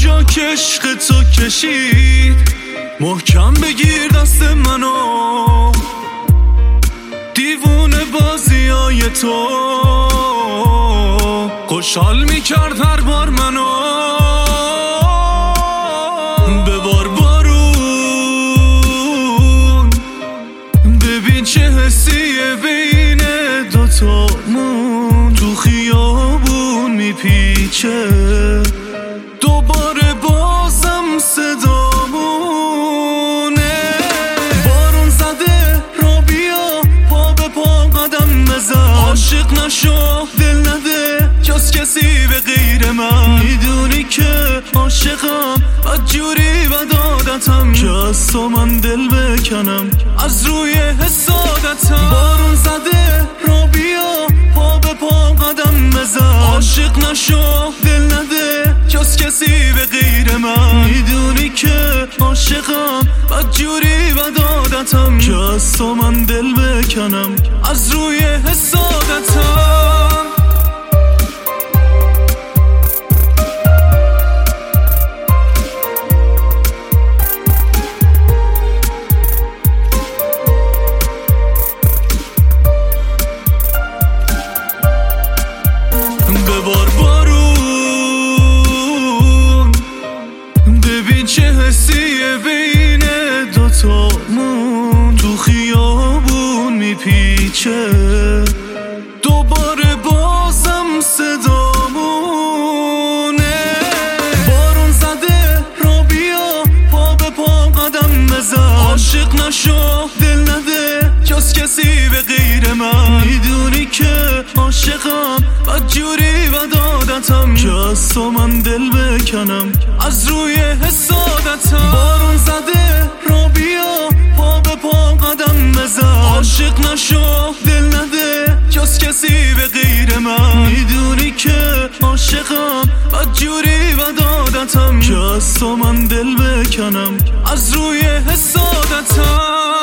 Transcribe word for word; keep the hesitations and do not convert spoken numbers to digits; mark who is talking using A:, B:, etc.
A: جا که عشق تو کشید محکم بگیر دست منو، دیوونه بازی های تو خوشحال میکرد هر بار منو. ببار بارون ببین چه حسیه بین دوتامون، تو خیابون میپیچه دوباره بازم صدامونه. بارون زده را بیا پا به پا قدم بزن، عاشق نشو دل نده جز کسی به غیر من. میدونی که عاشقم بدجوری و دادتم که از تو من دل بکنم از روی حسادتم. بارون زده را بیا پا به پا قدم بزن، عاشق نشو دل نده جز کسی به غیر من. میدونی که عاشقم بدجوری و دادتم که از تو من دل بکنم از روی حسادتم. ببار بارون ببین چه حسیه بین دوتامون، تو خیابون میپیچه دوباره بازم صدامونه. بارون زده را بیا پا به پا قدم بزن، عاشق نشو دل نده جز کسی به غیر من. میدونی که عاشقم بدجوری و دادتم که از تو من دل بکنم از روی حسادتم. بارون زده را بیا پا به پا قدم بزن، عاشق نشو دل نده جز کسی به غیر من. میدونی که عاشقم بدجوری و دادتم که از تو من دل بکنم از روی حسادتم.